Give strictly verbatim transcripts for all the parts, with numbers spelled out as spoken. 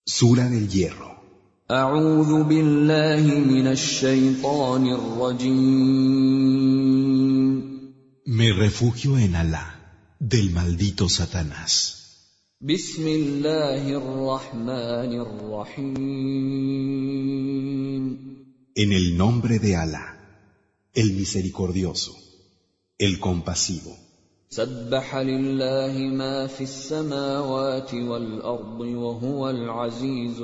Sura del Hierro. أعوذ بالله من الشيطان الرجيم. Me refugio en Alá, del maldito Satanás. بسم الله الرحمن الرحيم. En el nombre de Alá, el misericordioso, el compasivo. سبح لله ما في السماوات والأرض وهو العزيز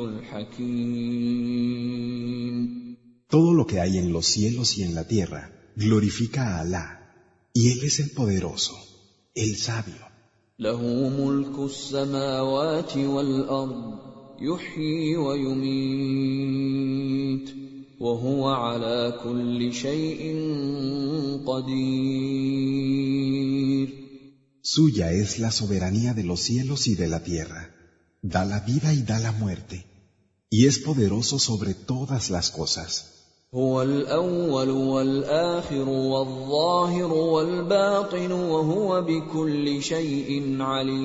الحكيم. Todo lo que hay en los cielos y en la tierra glorifica a Alá, y Él es el poderoso, el sabio. له ملك السماوات والأرض يحيي ويميت وهو على كل شيء قدير. Suya es la soberanía de los cielos y de la tierra. Da la vida y da la muerte, y es poderoso sobre todas las cosas. هو الأول والآخر والظاهر والباطن وهو بكل شيء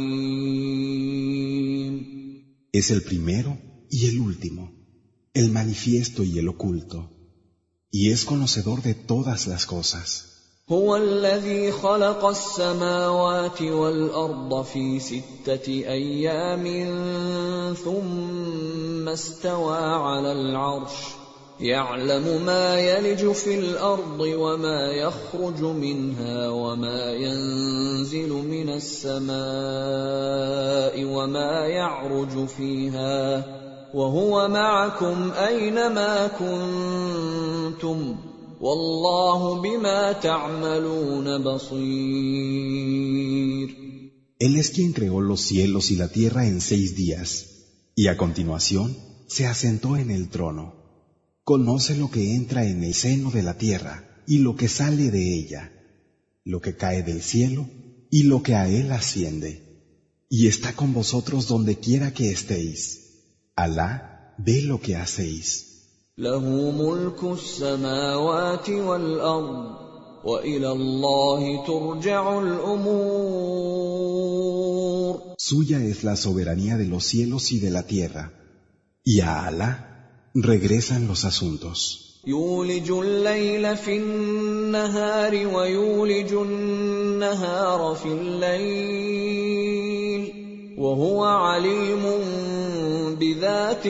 عليم. Es el primero y el último, el manifiesto y el oculto, y es conocedor de todas las cosas. هو الذي خلق السماوات والأرض في ستة أيام ثم استوى على العرش يعلم ما يلج في الأرض وما يخرج منها وما ينزل من السماء وما يعرج فيها وهو معكم أينما كنتم والله بما تعملون بصير. Él es quien creó los cielos y la tierra en seis días, y a continuación se asentó en el trono. Conoce lo que entra en el seno de la tierra y lo que sale de ella, lo que cae del cielo y lo que a él asciende, y está con vosotros donde quiera que estéis. Alá ve lo que hacéis. له ملك السماوات والأرض وإلى الله ترجع الأمور. Suya es la soberanía de los cielos y de la tierra, y a Alá regresan los asuntos. يولج الليل في النهار ويولج النهار في الليل وهو عليم بذات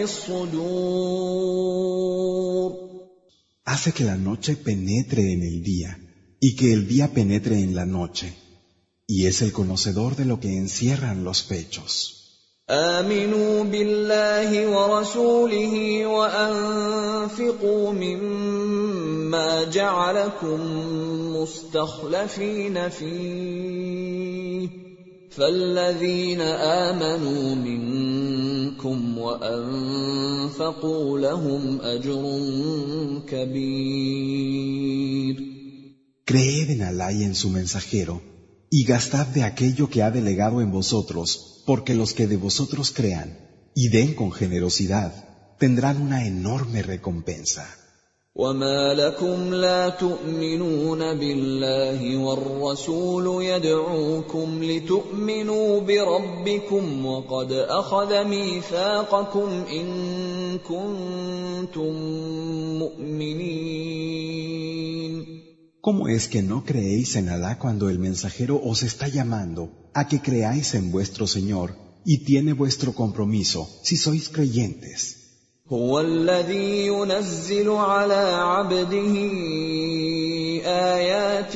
الصدور. Hace que la noche penetre en el día y que el día penetre en la noche, y es el conocedor de lo que encierran los pechos. آمنوا بالله ورسوله وأنفقوا مما جعلكم مستخلفين فيه فالذين آمنوا منكم وأنفقوا لهم أجر كبير. Creed en Alá y en su mensajero, y gastad de aquello que ha delegado en vosotros, porque los que de vosotros crean y den con generosidad tendrán una enorme recompensa. وما لكم لا تؤمنون بالله والرسول يدعوكم لتؤمنوا بربكم وقد أخذ ميثاقكم إن كنتم مؤمنين. ¿Cómo es que no creéis en Alá cuando el mensajero os está llamando a que creáis en vuestro Señor y tiene vuestro compromiso si sois creyentes? هو الذي ينزل على عبده آيات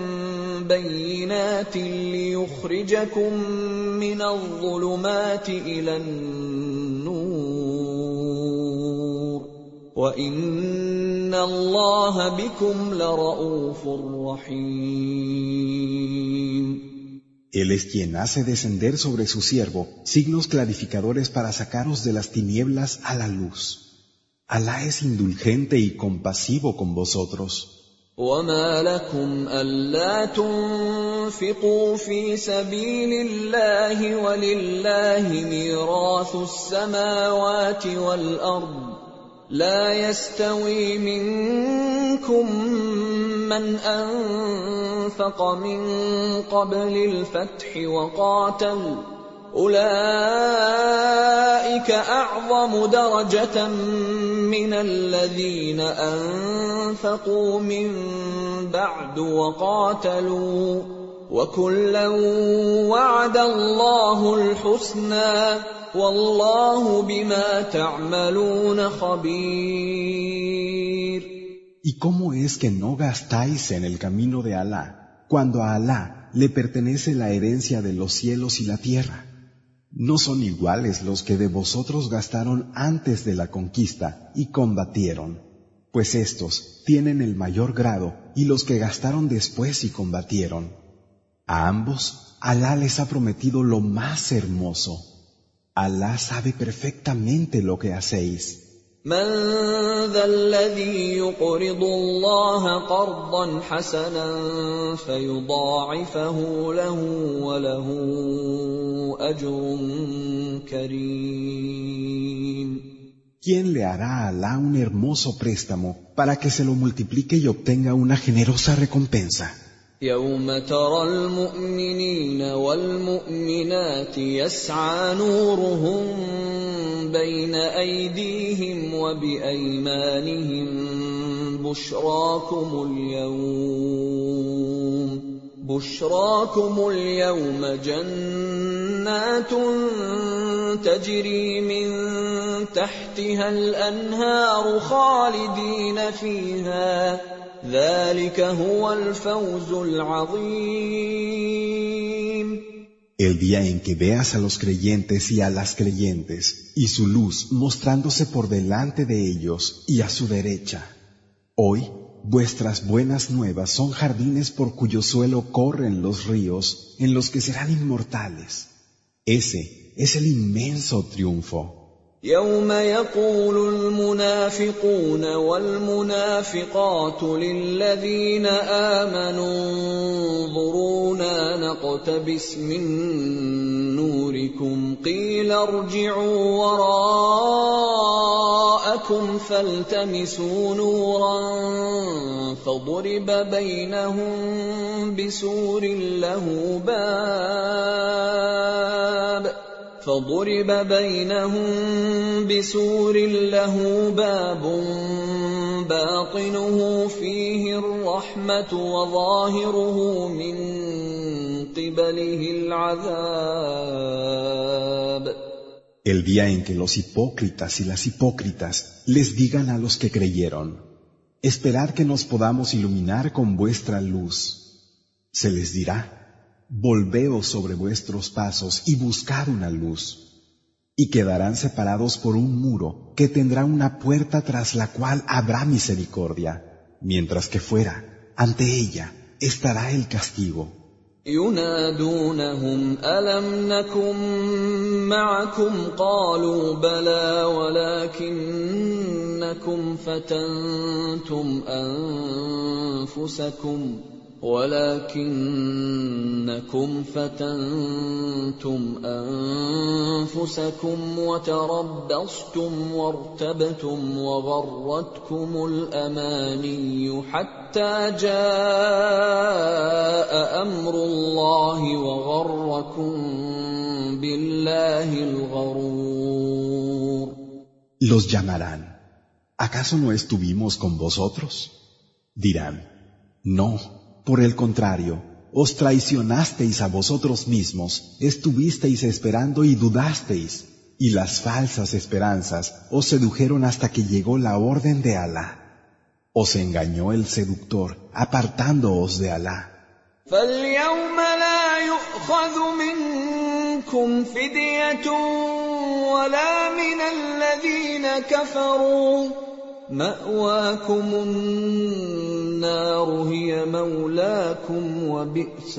بينات ليخرجكم من الظلمات إلى النور وإن الله بكم لرءوف رحيم. Él es quien hace descender sobre su siervo signos clarificadores para sacaros de las tinieblas a la luz. Alá es indulgente y compasivo con vosotros. وما لكم ألا تنفقوا في سبيل الله ولله ميراث السماوات والأرض لا يستوي منكم من أنفق من قبل الفتح وقاتل أولئك أعظم درجة من الذين أنفقوا من بعد وقاتلوا وكلا وعد الله الحسنى والله بما تعملون خبير. ¿Y cómo es que no gastáis en el camino de Alá, cuando a Alá le pertenece la herencia de los cielos y la tierra? ¿No son iguales los que de vosotros gastaron antes de la conquista y combatieron? Pues estos tienen el mayor grado y los que gastaron después y combatieron. A ambos, Alá les ha prometido lo más hermoso. Alá sabe perfectamente lo que hacéis. من ذا الذي يقرض الله قرضا حسنا فيضاعفه له وله أجر كريم. ¿Quién le hará a Alá un hermoso préstamo para que se lo multiplique y obtenga una generosa recompensa? يوم ترى المؤمنين والمؤمنات يسعى نورهم بين أيديهم وبأيمانهم بشراكم اليوم بشراكم اليوم جنات تجري من تحتها الأنهار خالدين فيها ذلك هو الفوز العظيم. El día en que veas a los creyentes y a las creyentes, y su luz mostrándose por delante de ellos y a su derecha. Hoy, vuestras buenas nuevas son jardines por cuyo suelo corren los ríos, en los que serán inmortales. Ese es el inmenso triunfo. يوم يقول المنافقون والمنافقات للذين آمنوا انظرونا نقتبس من نوركم قيل ارجعوا وراءكم فالتمسوا نورا فضرب بينهم بسور له باب فضرب بينهم بسور له باب باطنه فيه الرحمة وظاهره من قبله العذاب. El día en que los hipócritas y las hipócritas les digan a los que creyeron, esperad que nos podamos iluminar con vuestra luz. Se les dirá, volveos sobre vuestros pasos y buscad una luz, y quedarán separados por un muro que tendrá una puerta tras la cual habrá misericordia, mientras que fuera, ante ella, estará el castigo. ينادونهم ألم نكن معكم قالوا بلى ولكنكم فتنتم أنفسكم ولكنكم فتنتم أنفسكم وتربصتم وارتبتم وغرتكم الأماني حتى جاء أمر الله وغركم بالله الغرور. Los llamarán, ¿acaso no estuvimos con vosotros? Dirán, no. Por el contrario, os traicionasteis a vosotros mismos, estuvisteis esperando y dudasteis, y las falsas esperanzas os sedujeron hasta que llegó la orden de Alá. Os engañó el seductor, apartándoos de Alá. فَالْيَوْمَ لَا يُؤْخَذُ مِنكُمْ فِدْيَةٌ وَلَا مِنَ الَّذِينَ كَفَرُوا مَأْوَاكُمُ النَّارُ هِيَ مَوْلَاكُمْ وَبِئْسَ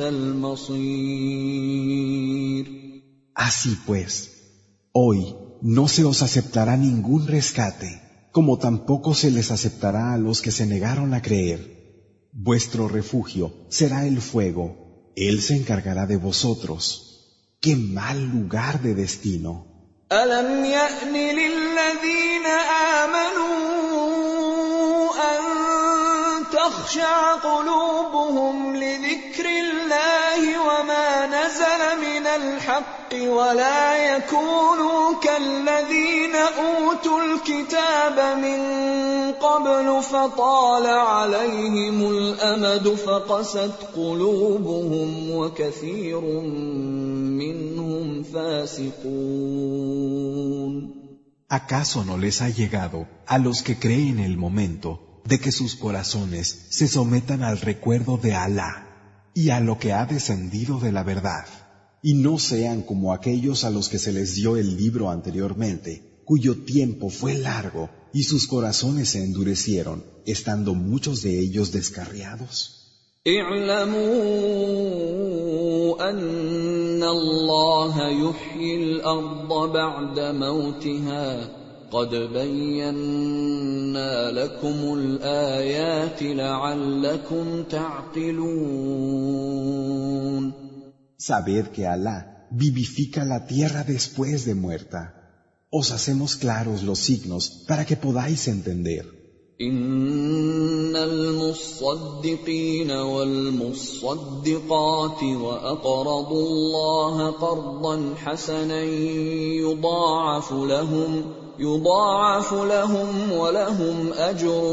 الْمَصِيرُ. Así pues, hoy no se os aceptará ningún rescate, como tampoco se les aceptará a los que se negaron a creer. Vuestro refugio será el fuego, Él se encargará de vosotros. ¡Qué mal lugar de destino! أَلَمْ يَأْنِ لِلَّذِينَ آمَنُوا أَن تَخْشَعَ قُلُوبُهُمْ لِذِكْرِ اللَّهِ وَمَا نَزَلَ مِنَ الْحَقِّ ولا يكونوا كالذين أوتوا الكتاب من قبل فطال عليهم الأمد فقست قلوبهم وكثير منهم فاسقون. ¿Acaso no les ha llegado a los que creen el momento de que sus corazones se sometan al recuerdo de Alá y a lo que ha descendido de la verdad, y no sean como aquellos a los que se les dio el libro anteriormente, cuyo tiempo fue largo y sus corazones se endurecieron, estando muchos de ellos descarriados? اعلموا أن الله يحيي الأرض بعد موتها قد بينا لكم الآيات لعلكم تعقلون. Sabed que Alá vivifica la tierra después de muerta. Os hacemos claros los signos para que podáis entender. إن المصدقين والمصدقات وأقرضوا الله قرضا حسنا يضاعف لهم يضاعف لهم ولهم أجر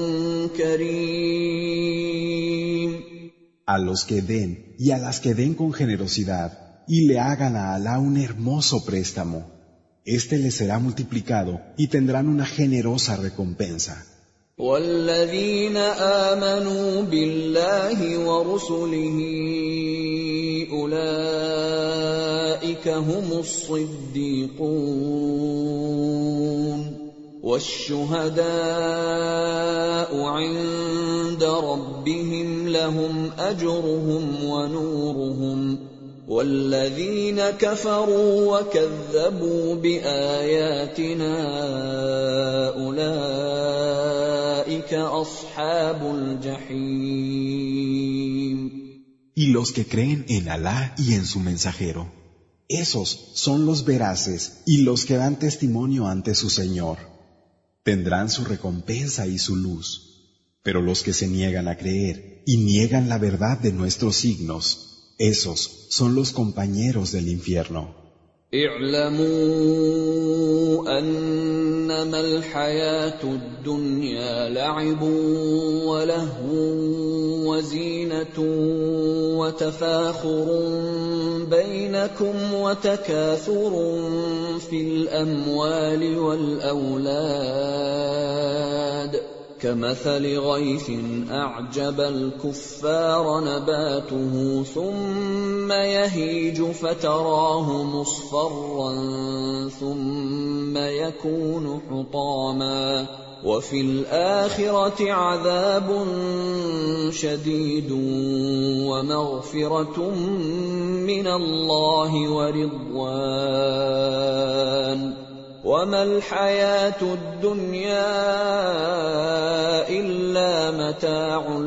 كريم. A los que den y a las que den con generosidad y le hagan a Alá un hermoso préstamo, este les será multiplicado y tendrán una generosa recompensa. والذين آمنوا بالله ورسله أولئك هم الصديقون والشهداء عند ربهم لهم أجرهم ونورهم والذين كفروا وكذبوا بآياتنا أولئك أصحاب الجحيم. Y los que creen en Alá y en su mensajero, esos son los veraces y los que dan testimonio ante su Señor. Tendrán su recompensa y su luz. Pero los que se niegan a creer y niegan la verdad de nuestros signos, esos son los compañeros del infierno. اعلموا أنما الحياة الدنيا لعب ولهو وزينة وتفاخر بينكم وتكاثر في الأموال والأولاد كمثل غيث أعجب الكفار نباته ثم يهيج فتراه مصفرا ثم يكون حطاما وفي الآخرة عذاب شديد ومغفرة من الله ورضوان وما الحياة الدنيا إلا متاع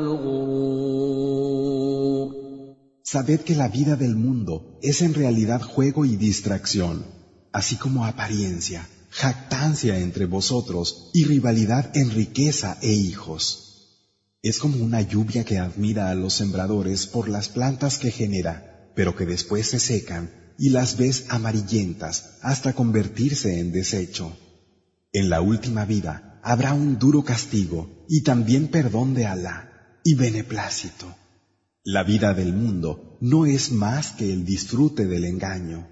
الغرور. Sabed que la vida del mundo es en realidad juego y distracción, así como apariencia, jactancia entre vosotros y rivalidad en riqueza e hijos. Es como una lluvia que admira a los sembradores por las plantas que genera, pero que después se secan y las ves amarillentas hasta convertirse en desecho. En la última vida habrá un duro castigo y también perdón de Alá y beneplácito. La vida del mundo no es más que el disfrute del engaño.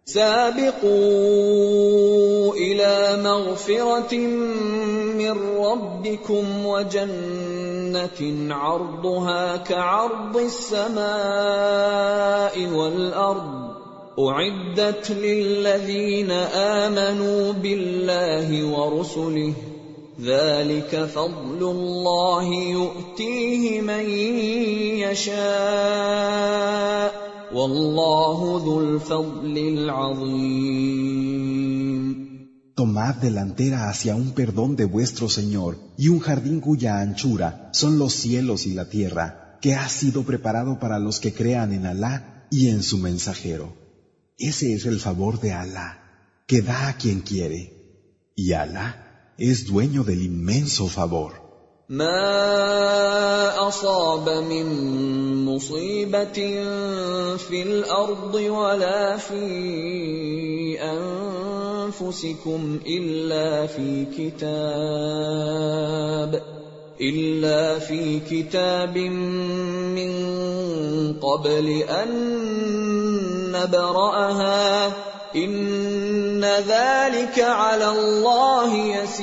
سابقوا إلى مغفرة من ربكم وجنة عرضها كعرض السماء والأرض أعدت للذين آمنوا بالله ورسله ذلك فضل الله يؤتيه من يشاء والله ذو الفضل العظيم. Tomad delantera hacia un perdón de vuestro Señor y un jardín cuya anchura son los cielos y la tierra, que ha sido preparado para los que crean en Alá y en su mensajero. Ese es el favor de Alá, que da a quien quiere, y Alá es dueño del inmenso favor. ما أصاب من مصيبة في الأرض ولا في أنفسكم إلا في كتاب إلا في كتاب من قبل أن نبرأها إن ذلك على الله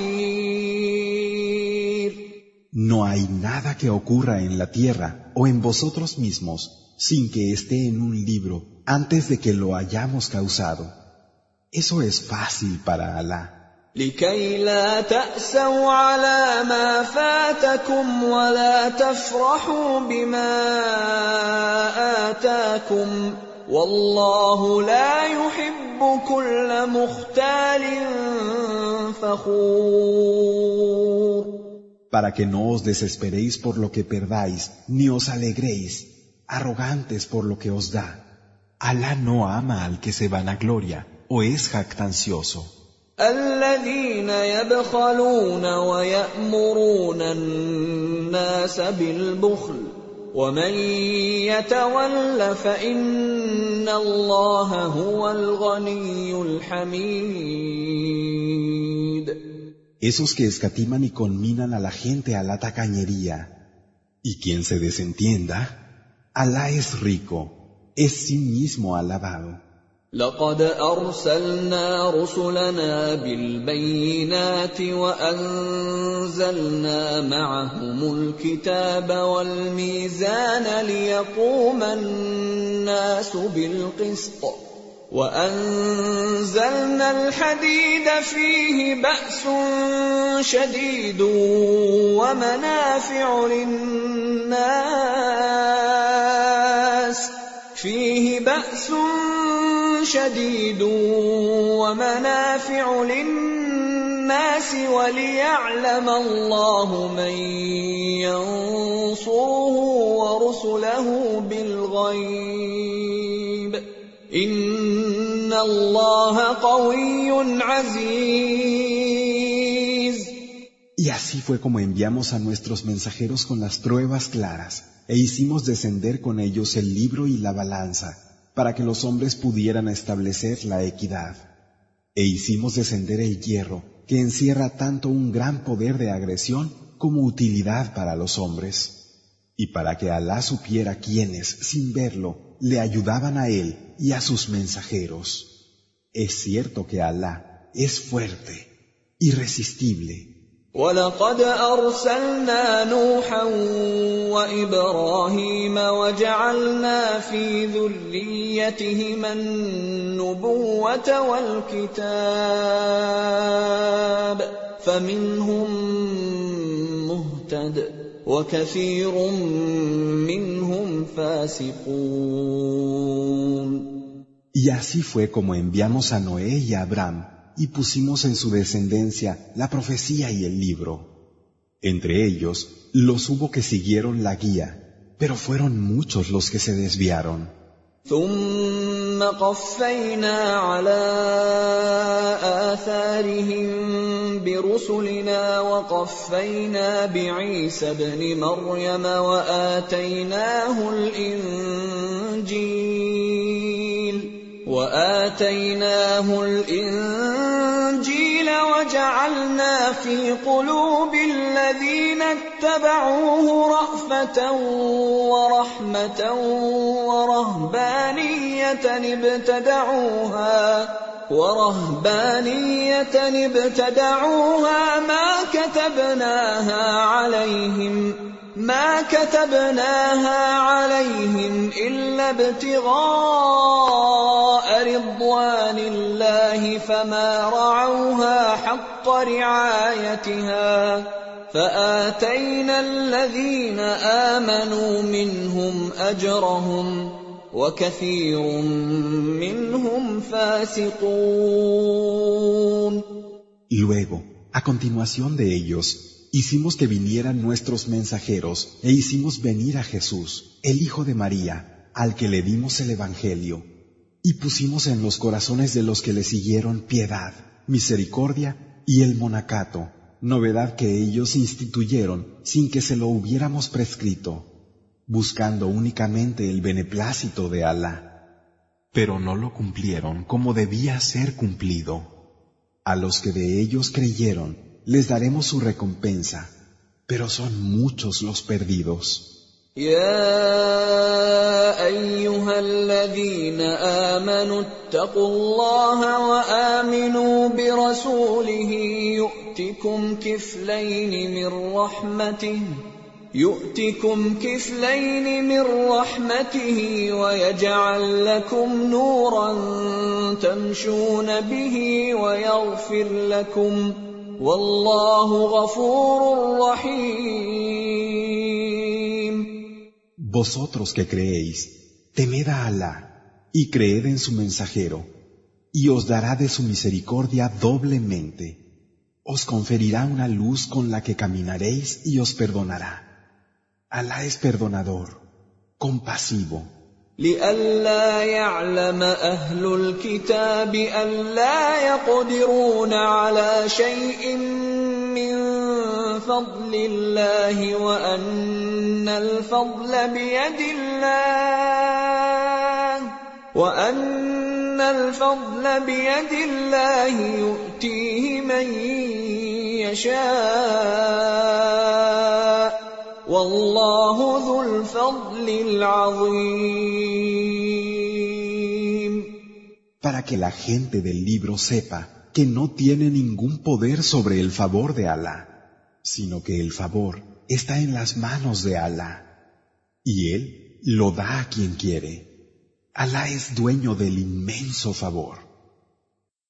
يسير. No hay nada que ocurra en la tierra o en vosotros mismos sin que esté en un libro antes de que lo hayamos causado. Eso es fácil para Alá. لكي لا تأسوا على ما فاتكم ولا تفرحوا بما آتاكم والله لا يحب كل مختال فخور. Para que no os desesperéis por lo que perdáis, ni os alegréis, arrogantes por lo que os da. Alá no ama al que se vanagloria o es jactancioso. الذين يبخلون ويأمرون الناس بالبخل ومن يتول فإن الله هو الغني الحميد. Esos que escatiman y conminan a la gente a la tacañería. Y quien se desentienda, Alá es rico, es sí mismo alabado. لقد أرسلنا رسلنا بالبينات وأنزلنا معهم الكتاب والميزان ليقوم الناس بالقسط وأنزلنا الحديد فيه بأس شديد ومنافع للناس فيه بأس شديد ومنافع للناس وليعلم الله من ينصره ورسله بالغيب إن الله قوي عزيز. Y así fue como enviamos a nuestros mensajeros con las pruebas claras e hicimos descender con ellos el libro y la balanza para que los hombres pudieran establecer la equidad. E hicimos descender el hierro, que encierra tanto un gran poder de agresión como utilidad para los hombres. Y para que Alá supiera quiénes, sin verlo, le ayudaban a él y a sus mensajeros. Es cierto que Alá es fuerte, irresistible. وَلَقَدْ أَرْسَلْنَا نُوحًا وَإِبْرَاهِيمَ وَجَعَلْنَا فِي ذُرِّيَّتِهِمَا النُّبُوَّةَ وَالْكِتَابَ فَمِنْهُم مُّهْتَدٍ وَكَثِيرٌ مِّنْهُمْ فَاسِقُونَ. Y así fue como enviamos a Noé y a Abraham y pusimos en su descendencia la profecía y el libro. Entre ellos, los hubo que siguieron la guía, pero fueron muchos los que se desviaron. ثُمَّ قَفَّيْنَا عَلَى آثَارِهِم بِرُسُلِنَا وَقَفَّيْنَا بِعِيسَى ابْنِ مَرْيَمَ وَآتَيْنَاهُ الْإِنجِيلَ وآتيناه الإنجيل وجعلنا في قلوب الذين اتبعوه رأفة ورحمة ورهبانية ابتدعوها ورهبانية ابتدعوها ما كتبناها عليهم ما كتبناها عليهم إلا ابتغاء رضوان الله فما رعوها حق رعايتها فآتينا الذين آمنوا منهم أجرهم وكثير منهم فاسقون. Luego, a continuación de ellos, hicimos que vinieran nuestros mensajeros e hicimos venir a Jesús, el Hijo de María, al que le dimos el Evangelio, y pusimos en los corazones de los que le siguieron piedad, misericordia y el monacato, novedad que ellos instituyeron sin que se lo hubiéramos prescrito, buscando únicamente el beneplácito de Alá. Pero no lo cumplieron como debía ser cumplido. A los que de ellos creyeron, les daremos su recompensa, pero son muchos los perdidos. يا أيها الذين آمنوا اتقوا الله وآمنوا برسوله يؤتكم كفلين من رحمته يؤتكم كفلين من رحمته ويجعل لكم نورا تمشون به ويغفر لكم والله غفور رحيم. Vosotros que creéis, temed a Alá y creed en su mensajero, y os dará de su misericordia doblemente. Os conferirá una luz con la que caminaréis y os perdonará. Alá es perdonador, compasivo. لئلا يعلم أهل الكتاب ألا يقدرون على شيء من فضل الله وأن الفضل بيد الله وأن الفضل بيد الله يؤتيه من يشاء والله ذو الفضل العظيم. Para que la gente del libro sepa que no tiene ningún poder sobre el favor de Alá, sino que el favor está en las manos de Alá, y Él lo da a quien quiere. Alá es dueño del inmenso favor.